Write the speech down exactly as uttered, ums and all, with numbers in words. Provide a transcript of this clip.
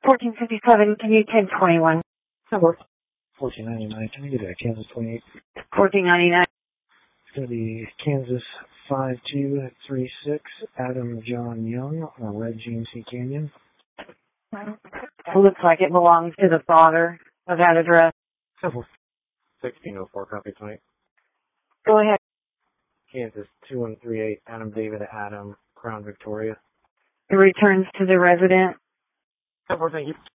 fourteen fifty-seven, can you ten twenty-one? fourteen ninety-nine, can I get a Kansas twenty-eight? fourteen ninety-nine. It's going to be Kansas five two three six, Adam John Young, on a Red G M C Canyon. Looks like it belongs to the father of that address. sixteen oh four, copy twenty. Go ahead. Kansas two one three eight, Adam David Adam, Crown Victoria. It returns to the resident. ten four, thank you.